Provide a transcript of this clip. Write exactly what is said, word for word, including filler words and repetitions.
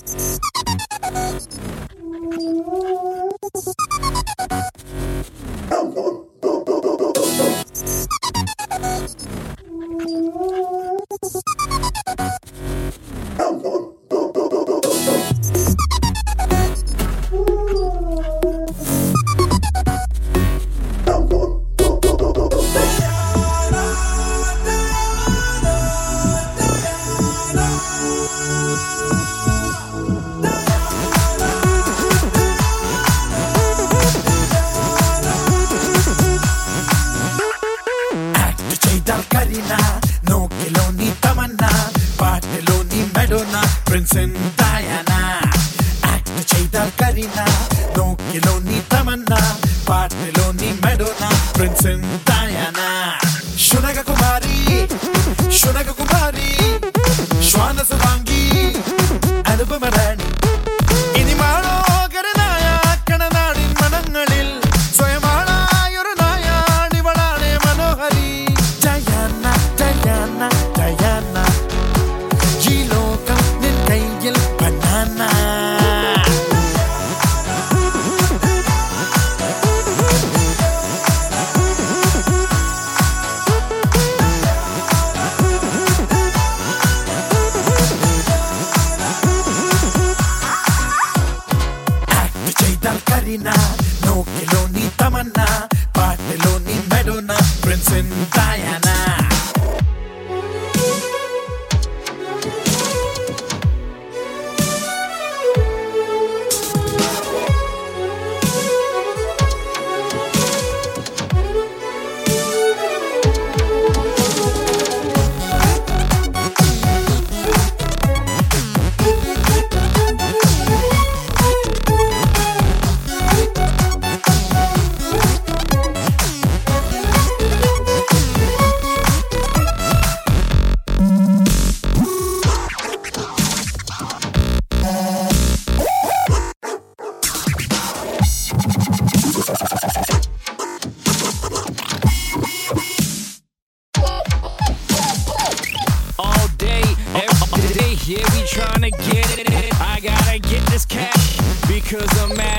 നോക്കിലോനി തമന്ന പാട്ടിലോനി Madonna prince Diana act ചെയ്താൽ കരീന നോക്കിലോനി തമന്ന പാട്ടിലോനി മെഡോന പ്രിൻസ് ഡയാന ശുനക കുമാരി ശുനക കുമാരി ശ്വാനസ് വാങ്ങി അനുപമ റാണി ഇനി മാളോകരനായ കണനാടിൻ മനങ്ങളിൽ സ്വയമാളായൊരു നായാണിവളാണ് മനോഹരി ഡയാന ഡയാന ഡയാന ഈ ലോകം നിൻ കയ്യിൽ ബനാന Karina, നോക്കിലോനി തമന്ന പാട്ടിലോനി Madonna prince Diana Yeah, we tryna get it. I gotta get this cash because I'm mad.